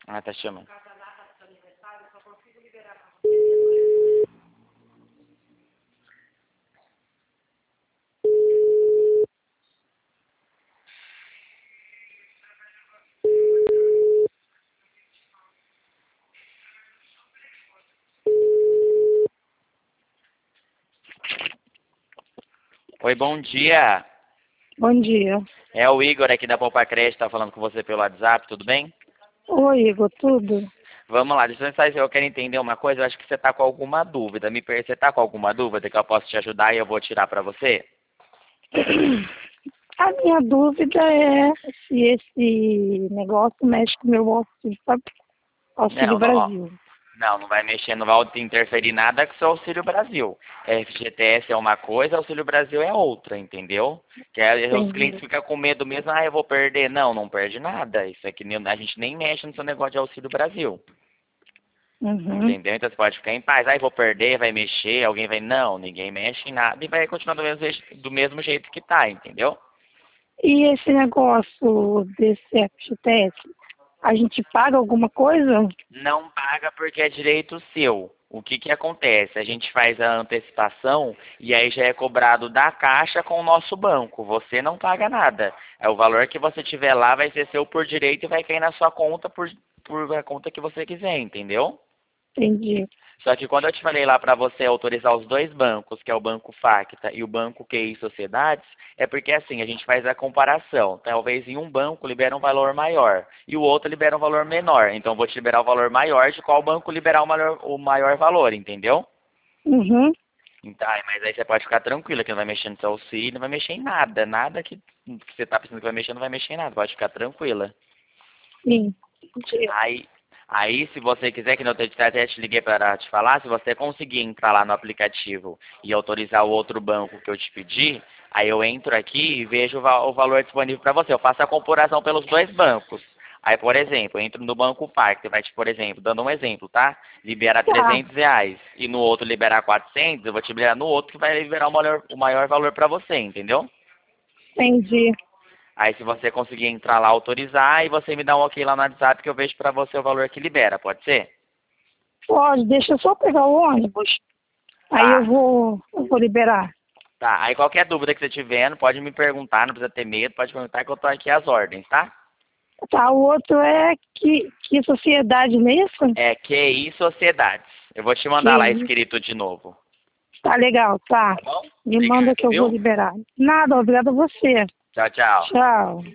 Ah, tá chamando. Oi, bom dia. Bom dia. É o Igor aqui da Poupa Crédito, tá falando com você pelo WhatsApp, tudo bem? Oi, Igor, tudo? Vamos lá, deixa eu ver se eu quero entender uma coisa, eu acho que você tá com alguma dúvida. Você tá com alguma dúvida que eu posso te ajudar e eu vou tirar pra você? A minha dúvida é se esse negócio mexe com o meu auxílio, sabe? Auxílio Não, não, ó. Brasil. Não vai mexer, não vai interferir nada com o seu Auxílio Brasil. FGTS é uma coisa, Auxílio Brasil é outra, entendeu? Que aí os clientes Entendi. ficam com medo mesmo, eu vou perder. Não, não perde nada. Isso aqui a gente nem mexe no seu negócio de Auxílio Brasil. Uhum. Entendeu? Então você pode ficar em paz. Vou perder, vai mexer, alguém vai. Não, ninguém mexe em nada e vai continuar do mesmo jeito que tá, entendeu? E esse negócio desse FGTS, a gente paga alguma coisa? Não paga porque é direito seu. O que que acontece? A gente faz a antecipação e aí já é cobrado da Caixa com o nosso banco. Você não paga nada. É o valor que você tiver lá vai ser seu por direito e vai cair na sua conta por a conta que você quiser, entendeu? Entendi. Só que quando eu te falei lá para você autorizar os dois bancos, que é o Banco Facta e o Banco QI Sociedades, é porque assim, a gente faz a comparação. Talvez em um banco libera um valor maior e o outro libera um valor menor. Então eu vou te liberar o valor maior de qual banco liberar o maior valor, entendeu? Uhum. Então, mas aí você pode ficar tranquila que não vai mexer no seu auxílio, não vai mexer em nada. Nada que você tá pensando que vai mexer, não vai mexer em nada. Pode ficar tranquila. Sim. Entendi. Aí, se você quiser, que eu até te liguei para te falar, se você conseguir entrar lá no aplicativo e autorizar o outro banco que eu te pedi, aí eu entro aqui e vejo o valor disponível para você. Eu faço a comparação pelos dois bancos. Aí, por exemplo, eu entro no Banco Par, que vai te, por exemplo, dando um exemplo, tá? Libera Tá. R$ 300 e no outro liberar 400, eu vou te liberar no outro que vai liberar o maior valor para você, entendeu? Entendi. Aí se você conseguir entrar lá, autorizar, e você me dá um ok lá no WhatsApp que eu vejo pra você o valor que libera, pode ser? Pode, deixa eu só pegar o ônibus. Aí eu Tá, vou liberar. tá. Aí qualquer dúvida que você tiver, pode me perguntar, não precisa ter medo, pode perguntar que eu tô aqui às ordens, tá? Tá, o outro é que sociedade mesmo? É QI Sociedades. Eu vou te mandar lá Que escrito de novo. tá legal, tá. Tá bom? Me manda Obrigado, que eu vou viu? liberar. Nada, obrigado a você. Tchau, tchau. Tchau.